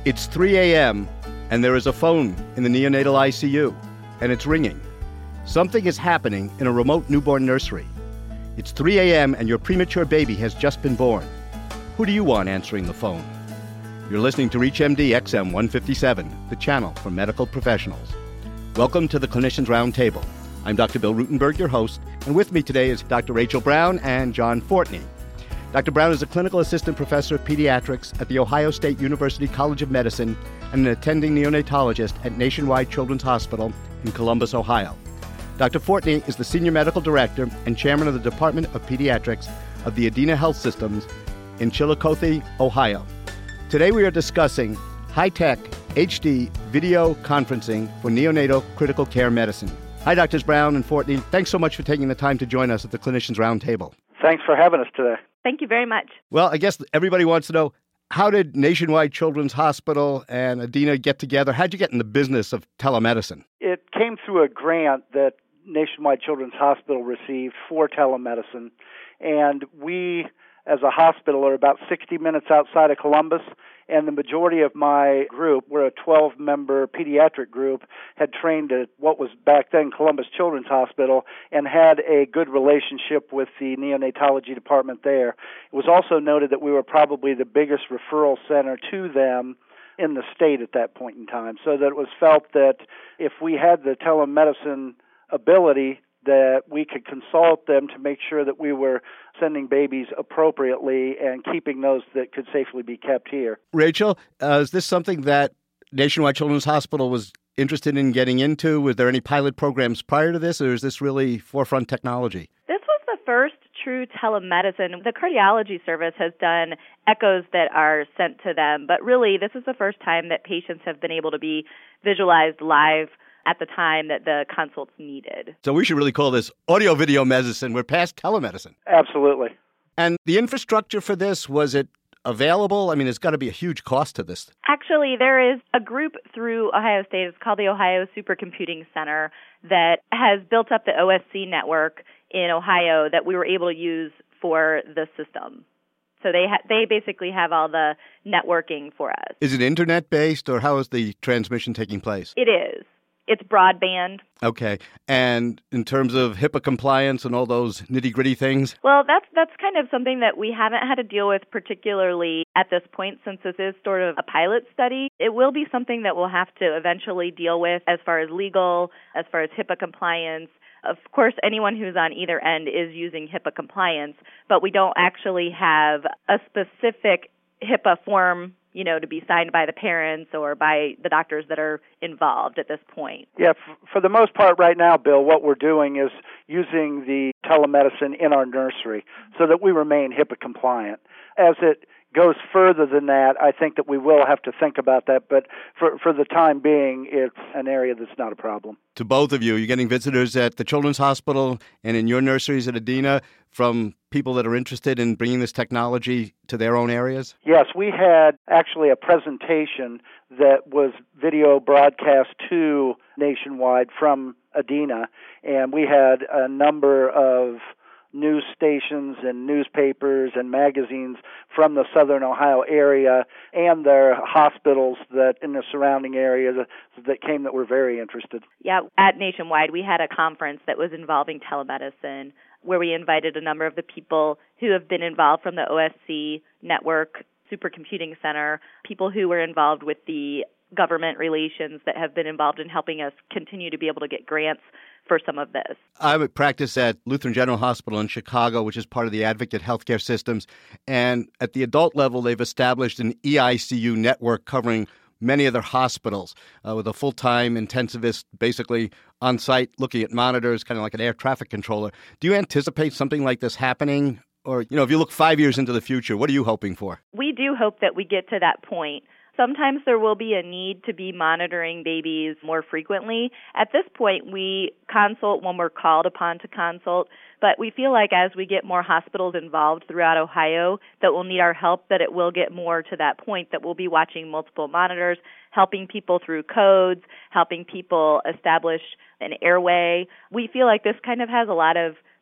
It's 3 a.m., and there is a phone in the neonatal ICU, and it's ringing. Something is happening in a remote newborn nursery. It's 3 a.m., and your premature baby has just been born. Who do you want answering the phone? You're listening to ReachMD XM 157, the channel for medical professionals. Welcome to the Clinicians Roundtable. I'm Dr. Bill Rutenberg, your host, and with me today is Dr. Rachel Brown and John Fortney. Dr. Brown is a clinical assistant professor of pediatrics at The Ohio State University College of Medicine and an attending neonatologist at Nationwide Children's Hospital in Columbus, Ohio. Dr. Fortney is the senior medical director and chairman of the Department of Pediatrics of the Adena Health Systems in Chillicothe, Ohio. Today we are discussing high-tech HD video conferencing for neonatal critical care medicine. Hi, Drs. Brown and Fortney. Thanks so much for taking the time to join us at the Clinicians Roundtable. Thanks for having us today. Thank you very much. Well, I guess everybody wants to know, how did Nationwide Children's Hospital and Adena get together? How'd you get in the business of telemedicine? It came through a grant that Nationwide Children's Hospital received for telemedicine, and we, as a hospital, are about 60 minutes outside of Columbus, and the majority of my group, we're a 12-member pediatric group, had trained at what was back then Columbus Children's Hospital and had a good relationship with the neonatology department there. It was also noted that we were probably the biggest referral center to them in the state at that point in time, so that it was felt that if we had the telemedicine ability, that we could consult them to make sure that we were sending babies appropriately and keeping those that could safely be kept here. Rachel, is this something that Nationwide Children's Hospital was interested in getting into? Was there any pilot programs prior to this, or is this really forefront technology? This was the first true telemedicine. The cardiology service has done echoes that are sent to them, but really this is the first time that patients have been able to be visualized live at the time that the consult's needed. So we should really call this audio-video medicine. We're past telemedicine. Absolutely. And the infrastructure for this, was it available? I mean, there's got to be a huge cost to this. Actually, there is a group through Ohio State. It's called the Ohio Supercomputing Center that has built up the OSC network in Ohio that we were able to use for the system. So they basically have all the networking for us. Is it internet-based, or how is the transmission taking place? It is. It's broadband. Okay. And in terms of HIPAA compliance and all those nitty-gritty things? Well, that's kind of something that we haven't had to deal with particularly at this point, since this is sort of a pilot study. It will be something that we'll have to eventually deal with as far as legal, as far as HIPAA compliance. Of course, anyone who's on either end is using HIPAA compliance, but we don't actually have a specific HIPAA form, to be signed by the parents or by the doctors that are involved at this point. Yeah, for the most part right now, Bill, what we're doing is using the telemedicine in our nursery so that we remain HIPAA compliant. As it goes further than that, I think that we will have to think about that, but for the time being, it's an area that's not a problem. To both of you, you're getting visitors at the Children's Hospital and in your nurseries at Adena from people that are interested in bringing this technology to their own areas? Yes, we had actually a presentation that was video broadcast to Nationwide from Adena, and we had a number of news stations and newspapers and magazines from the southern Ohio area and their hospitals that in the surrounding area that came that were very interested. Yeah, at Nationwide, we had a conference that was involving telemedicine where we invited a number of the people who have been involved from the OSC network, Supercomputing Center, people who were involved with the government relations that have been involved in helping us continue to be able to get grants for some of this. I would practice at Lutheran General Hospital in Chicago, which is part of the Advocate Healthcare Systems. And at the adult level, they've established an EICU network covering many of their hospitals with a full-time intensivist basically on site looking at monitors, kind of like an air traffic controller. Do you anticipate something like this happening? Or, if you look 5 years into the future, what are you hoping for? We do hope that we get to that point. Sometimes there will be a need to be monitoring babies more frequently. At this point, we consult when we're called upon to consult, but we feel like as we get more hospitals involved throughout Ohio that will need our help, that it will get more to that point, that we'll be watching multiple monitors, helping people through codes, helping people establish an airway. We feel like this kind of has a lot of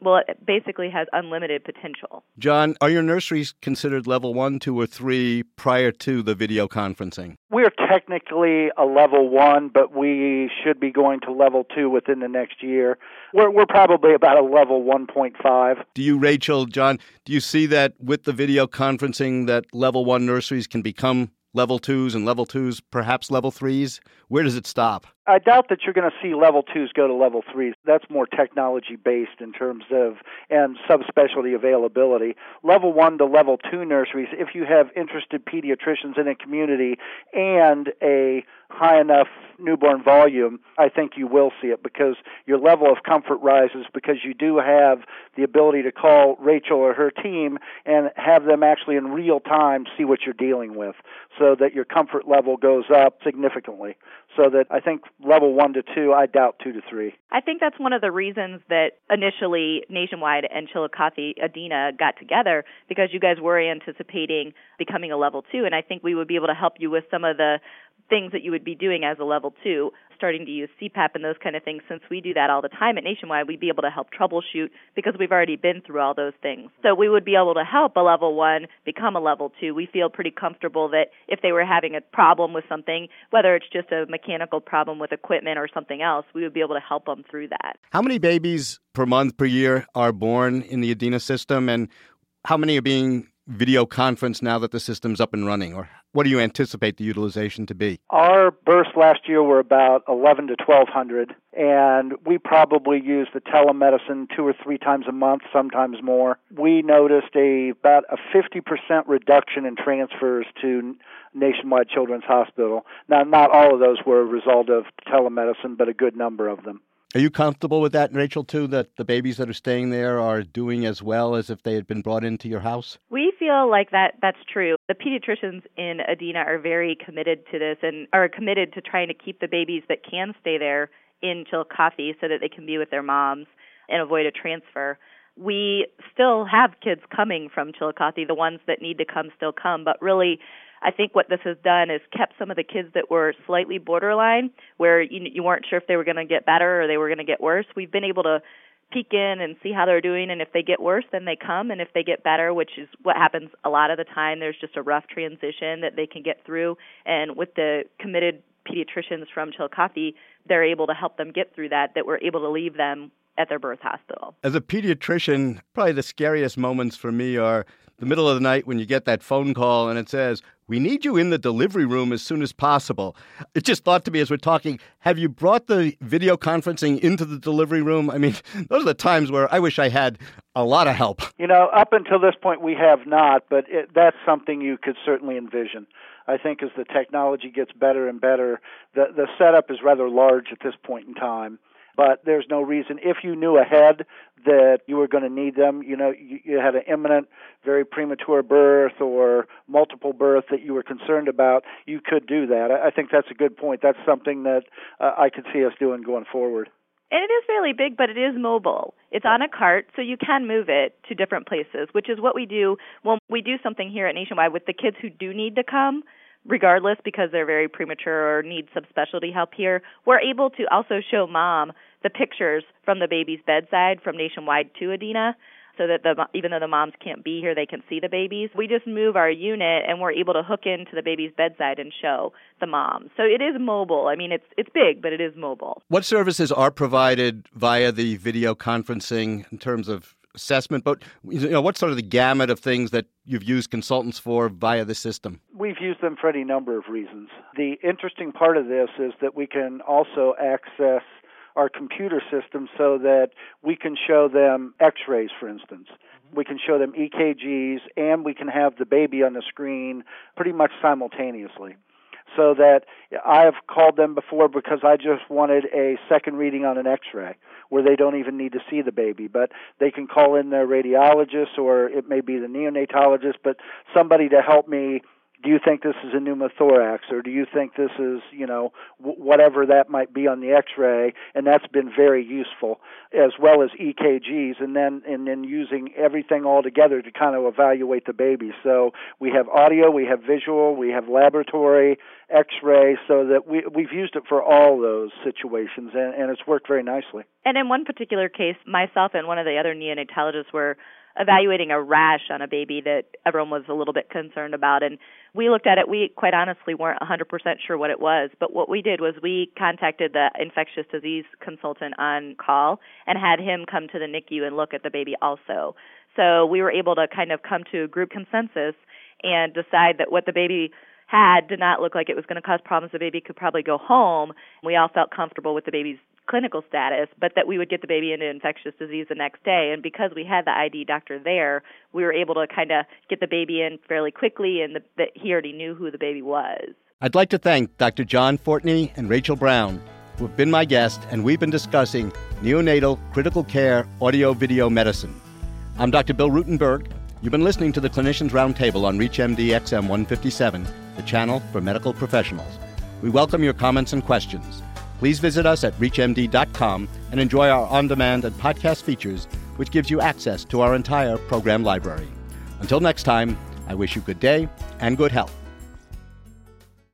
well, it basically has unlimited potential. John, are your nurseries considered level 1, 2, or 3 prior to the video conferencing? We're technically a level 1, but we should be going to level 2 within the next year. We're probably about a level 1.5. Do you, Rachel, John, do you see that with the video conferencing that level 1 nurseries can become level 2s and level 2s, perhaps level 3s? Where does it stop? I doubt that you're going to see level 2s go to level 3s. That's more technology-based in terms of and subspecialty availability. Level 1 to level 2 nurseries, if you have interested pediatricians in a community and a high enough newborn volume, I think you will see it because your level of comfort rises because you do have the ability to call Rachel or her team and have them actually in real time see what you're dealing with so that your comfort level goes up significantly. So that I think level 1 to 2, I doubt 2 to 3. I think that's one of the reasons that initially Nationwide and Chillicothe Adena got together, because you guys were anticipating becoming a level 2, and I think we would be able to help you with some of the things that you would be doing as a level 2, starting to use CPAP and those kind of things. Since we do that all the time at Nationwide, we'd be able to help troubleshoot because we've already been through all those things. So we would be able to help a level 1 become a level 2. We feel pretty comfortable that if they were having a problem with something, whether it's just a mechanical problem with equipment or something else, we would be able to help them through that. How many babies per month, per year are born in the Adena system, and how many are being video conferenced now that the system's up and running? Or what do you anticipate the utilization to be? Our births last year were about 11 to 1,200, and we probably use the telemedicine 2 or 3 times a month, sometimes more. We noticed about a 50% reduction in transfers to Nationwide Children's Hospital. Now, not all of those were a result of telemedicine, but a good number of them. Are you comfortable with that, Rachel, too, that the babies that are staying there are doing as well as if they had been brought into your house? We feel like that's true. The pediatricians in Adena are very committed to this and are committed to trying to keep the babies that can stay there in Chillicothe so that they can be with their moms and avoid a transfer. We still have kids coming from Chillicothe. The ones that need to come still come, but really I think what this has done is kept some of the kids that were slightly borderline, where you weren't sure if they were going to get better or they were going to get worse. We've been able to peek in and see how they're doing, and if they get worse, then they come, and if they get better, which is what happens a lot of the time, there's just a rough transition that they can get through. And with the committed pediatricians from Chillicothe, they're able to help them get through that we're able to leave them at their birth hospital. As a pediatrician, probably the scariest moments for me are the middle of the night when you get that phone call and it says, "We need you in the delivery room as soon as possible." It just thought to me as we're talking, have you brought the video conferencing into the delivery room? I mean, those are the times where I wish I had a lot of help. Up until this point we have not, but that's something you could certainly envision. I think as the technology gets better and better, the setup is rather large at this point in time. But there's no reason, if you knew ahead that you were going to need them, you had an imminent, very premature birth or multiple birth that you were concerned about, you could do that. I think that's a good point. That's something that I could see us doing going forward. And it is fairly big, but it is mobile. It's on a cart, so you can move it to different places, which is what we do when we do something here at Nationwide with the kids who do need to come. Regardless, because they're very premature or need subspecialty help here, we're able to also show mom the pictures from the baby's bedside from Nationwide to Adena, so that even though the moms can't be here, they can see the babies. We just move our unit, and we're able to hook into the baby's bedside and show the mom. So it is mobile. I mean, it's big, but it is mobile. What services are provided via the video conferencing in terms of assessment, but what's sort of the gamut of things that you've used consultants for via the system? We've used them for any number of reasons. The interesting part of this is that we can also access our computer system so that we can show them x-rays, for instance. We can show them EKGs, and we can have the baby on the screen pretty much simultaneously. So that I've called them before because I just wanted a second reading on an x-ray where they don't even need to see the baby, but they can call in their radiologist, or it may be the neonatologist, but somebody to help me do you think this is a pneumothorax, or do you think this is, whatever that might be on the X-ray? And that's been very useful, as well as EKGs, and then using everything all together to kind of evaluate the baby. So we have audio, we have visual, we have laboratory, X-ray, so that we've used it for all those situations, and it's worked very nicely. And in one particular case, myself and one of the other neonatologists were evaluating a rash on a baby that everyone was a little bit concerned about. And we looked at it. We quite honestly weren't 100% sure what it was. But what we did was we contacted the infectious disease consultant on call and had him come to the NICU and look at the baby also. So we were able to kind of come to a group consensus and decide that what the baby had did not look like it was going to cause problems. The baby could probably go home. We all felt comfortable with the baby's clinical status, but that we would get the baby into infectious disease the next day. And because we had the ID doctor there, we were able to kind of get the baby in fairly quickly, and that he already knew who the baby was. I'd like to thank Dr. John Fortney and Rachel Brown, who have been my guest, and we've been discussing neonatal critical care audio-video medicine. I'm Dr. Bill Rutenberg. You've been listening to the Clinicians Roundtable on ReachMD XM 157, the channel for medical professionals. We welcome your comments and questions. Please visit us at reachmd.com and enjoy our on-demand and podcast features, which gives you access to our entire program library. Until next time, I wish you good day and good health.